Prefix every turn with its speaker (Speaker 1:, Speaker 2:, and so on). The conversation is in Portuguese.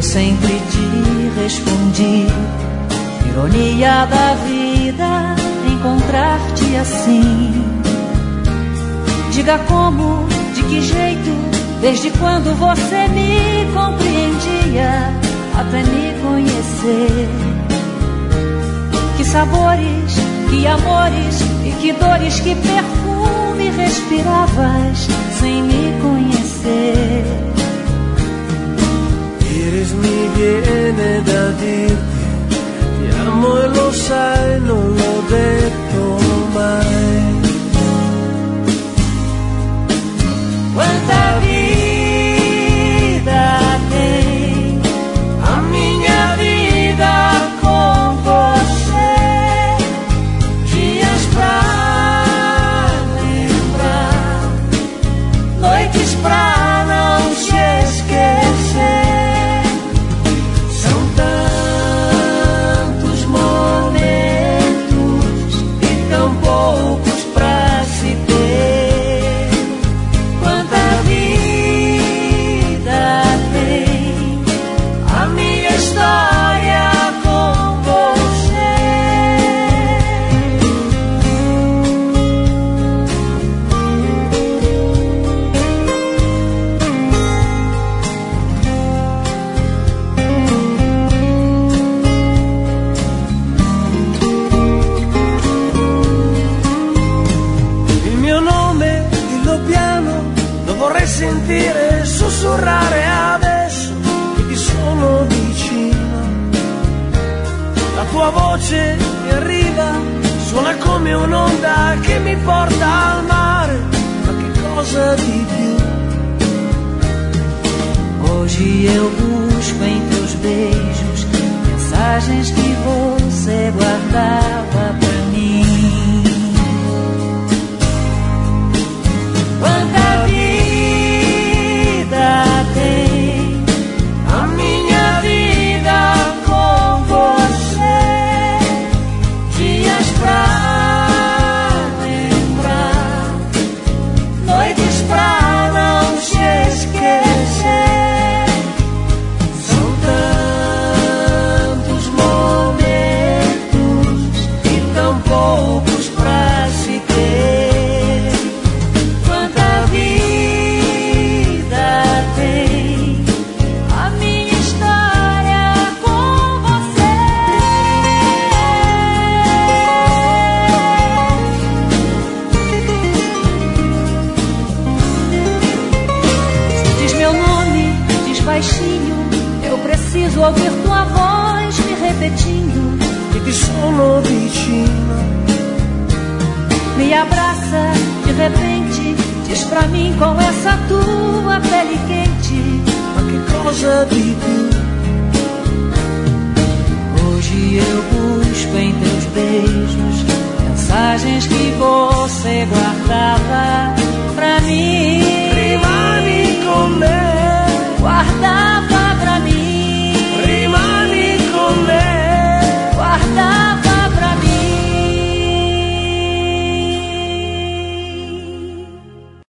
Speaker 1: sempre te respondi. Ironia da vida encontrar-te assim. Diga como, de que jeito, desde quando você me compreendia até me conhecer. Que sabores, que amores e que dores, que perfume respiravas sem me conhecer.
Speaker 2: Iris, mi viene da dirti ti amo e lo sai, non l'ho detto mai.
Speaker 1: Quanta vida tem
Speaker 2: a minha vida com você,
Speaker 1: dias pra lembrar, noites pra não te esquecer.
Speaker 2: São tantos momentos
Speaker 1: E tão poucos pra se ter. Quanta vida tem
Speaker 2: a minha história
Speaker 1: com você.
Speaker 2: Il mio nome, dillo piano, lo vorrei sentire sussurrare adesso che ti sono vicino. La tua voce mi arriva, suona come un'onda che mi porta al mare, ma che cosa di più?
Speaker 1: Hoje eu busco em teus beijos mensagens que você guardava pra mim. Quanta vida tem
Speaker 2: A minha vida
Speaker 1: com você, dias pra lembrar, noites pra não te esquecer.
Speaker 2: são tantos momentos
Speaker 1: E tão poucos pra se ter. Quanta vida tem a minha história com você. Diz meu nome, diz baixinho, eu preciso ouvir tua voz me repetindo.
Speaker 2: che ti sono vicino.
Speaker 1: Me abraça de repente, diz pra mim com essa tua pele quente.
Speaker 2: Ma che cosa di più?
Speaker 1: Hoje eu busco em teus beijos mensagens que você guardava pra mim.